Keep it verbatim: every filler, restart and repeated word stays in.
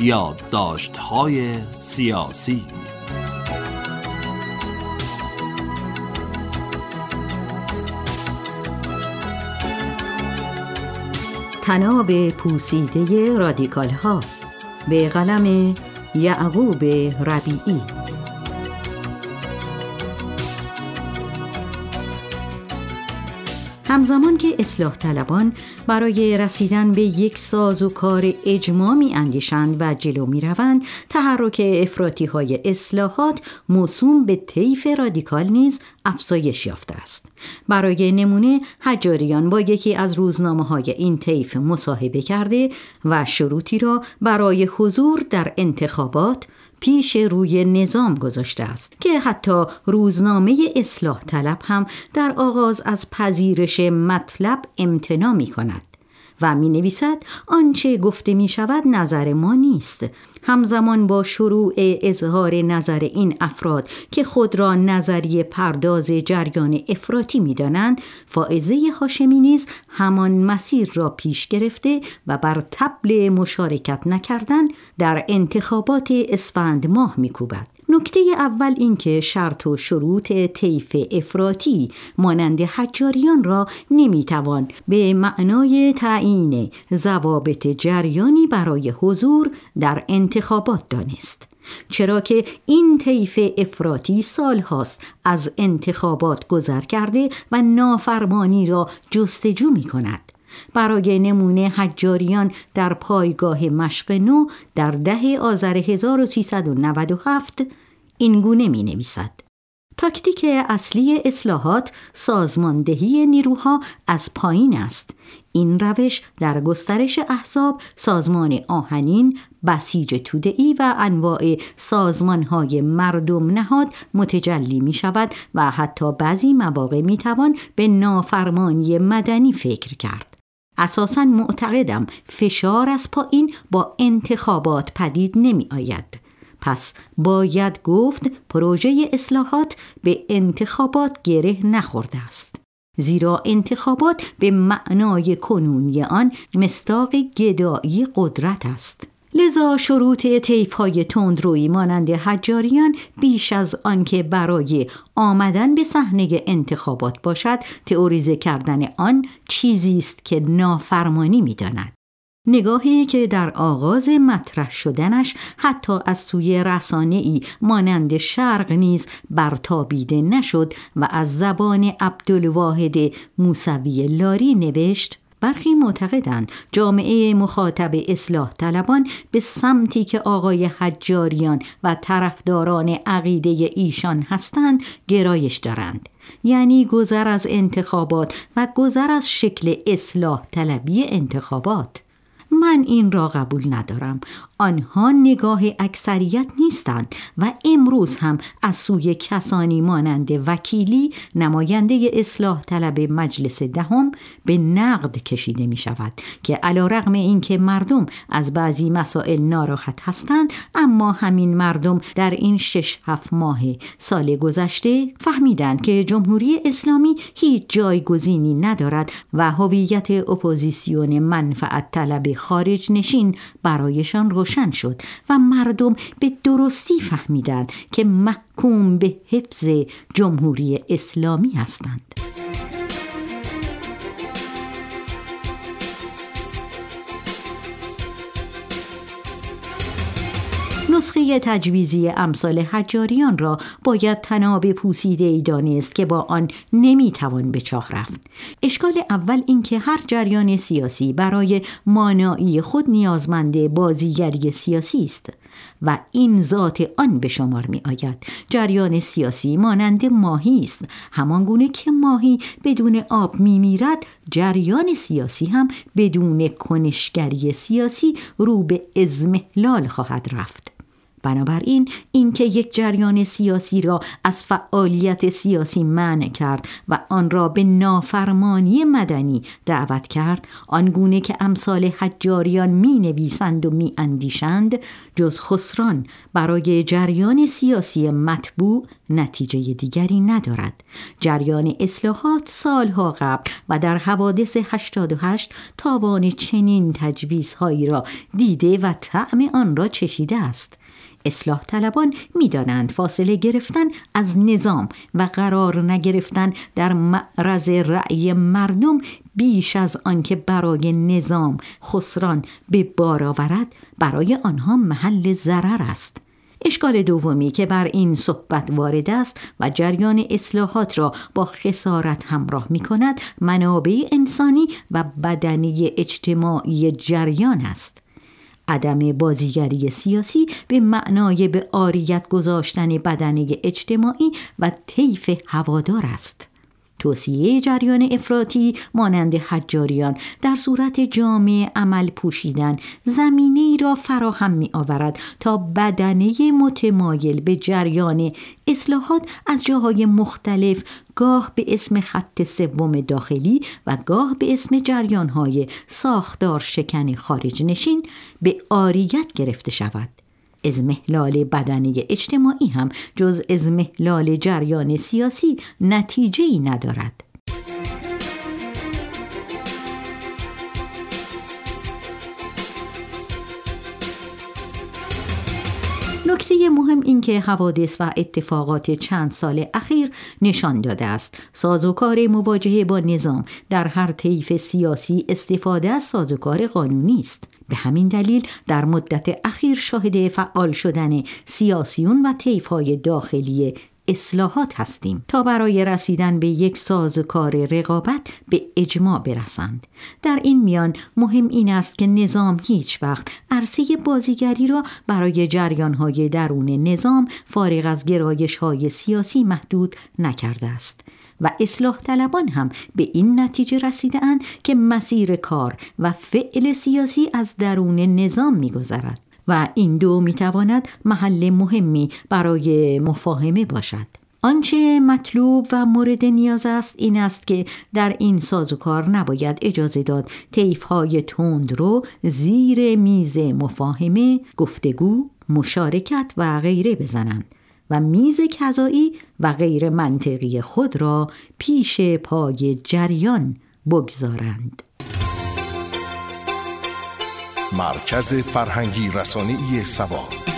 یادداشت‌های سیاسی. طناب پوسیده رادیکال ها به قلم یعقوب ربیعی. همزمان که اصلاح طلبان برای رسیدن به یک سازوکار اجماع می اندیشند و جلو می روند، تحرک افراطی های اصلاحات موسوم به طیف رادیکال نیز افزایش یافته است. برای نمونه حجاریان با یکی از روزنامه های این طیف مصاحبه کرده و شروطی را برای حضور در انتخابات پیش روی نظام گذاشته است که حتی روزنامه اصلاح طلب هم در آغاز از پذیرش مطلب امتناع می کند و می نویسد آنچه گفته می شود نظر ما نیست. همزمان با شروع اظهار نظر این افراد که خود را نظریه پرداز جریان افراطی می دانند، فائزه هاشمی نیز همان مسیر را پیش گرفته و بر طبل مشارکت نکردن در انتخابات اسفند ماه می کوبد. نکته اول این که شرط و شروط طیف افراطی مانند حجاریان را نمیتوان به معنای تعیین ضوابط جریانی برای حضور در انتخابات دانست، چرا که این طیف افراطی سال هاست از انتخابات گذر کرده و نافرمانی را جستجو می کند. برای نمونه حجاریان در پایگاه مشق نو در ده آذر هزار و سیصد و نود و هفت این گونه می نویسد: تاکتیک اصلی اصلاحات سازماندهی نیروها از پایین است. این روش در گسترش احزاب، سازمان آهنین، بسیج توده‌ای و انواع سازمان‌های مردم نهاد متجلی می شود و حتی بعضی مواقع می توان به نافرمانی مدنی فکر کرد. اساساً معتقدم فشار از پایین با انتخابات پدید نمی آید. پس باید گفت پروژه اصلاحات به انتخابات گره نخورده است، زیرا انتخابات به معنای کنونی آن مصداق گدایی قدرت است. لذا شروط طیف‌های تندرویی مانند حجاریان بیش از آنکه برای آمدن به صحنه انتخابات باشد، تئوریزه کردن آن چیزی است که نافرمانی می‌داند. نگاهی که در آغاز مطرح شدنش حتی از سوی رسانه‌ای مانند شرق نیز برتابیده نشد و از زبان عبدالواحد موسوی لاری نوشت: برخی معتقدند جامعه مخاطب اصلاح طلبان به سمتی که آقای حجاریان و طرفداران عقیده ایشان هستند گرایش دارند، یعنی گذر از انتخابات و گذر از شکل اصلاح طلبی انتخابات. من این را قبول ندارم. آنها نگاه اکثریت نیستند و امروز هم از سوی کسانی مانند وکیلی، نماینده اصلاح طلب مجلس دهم، به نقد کشیده می شود که علیرغم اینکه مردم از بعضی مسائل ناراحت هستند، اما همین مردم در این شش هفت ماه سال گذشته فهمیدند که جمهوری اسلامی هیچ جایگزینی ندارد و هویت اپوزیسیون منفعت طلب خارج نشین برایشان روشن شد و مردم به درستی فهمیدند که محکوم به حفظ جمهوری اسلامی هستند. نسخه تجویزی امثال حجاریان را باید طناب پوسیده‌ای دانست که با آن نمیتوان به چاه رفت. اشکال اول این که هر جریان سیاسی برای مانایی خود نیازمند بازیگری سیاسی است و این ذات آن به شمار می آید. جریان سیاسی مانند ماهی است. همان گونه که ماهی بدون آب می میرد، جریان سیاسی هم بدون کنشگری سیاسی رو به اضمحلال خواهد رفت. بنابراین اینکه یک جریان سیاسی را از فعالیت سیاسی منع کرد و آن را به نافرمانی مدنی دعوت کرد، آنگونه که امثال حجاریان می نویسند و می اندیشند، جز خسران برای جریان سیاسی مطبوع نتیجه دیگری ندارد. جریان اصلاحات سالها قبل و در حوادث هشتاد و هشت تاوان چنین تجویزهایی را دیده و طعم آن را چشیده است. اصلاح طلبان می دانند فاصله گرفتن از نظام و قرار نگرفتن در معرض رأی مردم بیش از آن که برای نظام خسران به بار آورد برای آنها محل ضرر است. اشکال دومی که بر این صحبت وارد است و جریان اصلاحات را با خسارت همراه می کند منابع انسانی و بدنی اجتماعی جریان است. عدم بازیگری سیاسی به معنای به عاریت گذاشتن بدنه اجتماعی و طیف هوادار است. توصیه جریان افراطی مانند حجاریان در صورت جامع عمل پوشیدن زمینه‌ای را فراهم می آورد تا بدنه متمایل به جریان اصلاحات از جاهای مختلف گاه به اسم خط سوم داخلی و گاه به اسم جریان‌های ساختار شکن خارج نشین به عاریت گرفته شود. اضمحلال بدنه اجتماعی هم جز اضمحلال جریان سیاسی نتیجه‌ای ندارد. نکته مهم این که حوادث و اتفاقات چند سال اخیر نشان داده است سازوکار مواجهه با نظام در هر طیف سیاسی استفاده از سازوکار قانونی است. به همین دلیل در مدت اخیر شاهد فعال شدن سیاسیون و طیف‌های داخلی اصلاحات هستیم تا برای رسیدن به یک سازوکار رقابت به اجماع برسند. در این میان مهم این است که نظام هیچ وقت عرصه بازیگری را برای جریان‌های درون نظام فارغ از گرایش‌های سیاسی محدود نکرده است و اصلاح طلبان هم به این نتیجه رسیده‌اند که مسیر کار و فعل سیاسی از درون نظام می‌گذرد و این دو میتواند محل مهمی برای مفاهمه باشد. آنچه مطلوب و مورد نیاز است این است که در این سازوکار نباید اجازه داد طیف‌های تندرو زیر میز مفاهمه، گفتگو، مشارکت و غیره بزنند و میز کذایی و غیر منطقی خود را پیش پای جریان بگذارند. مرکز فرهنگی رسانه‌ای سبا.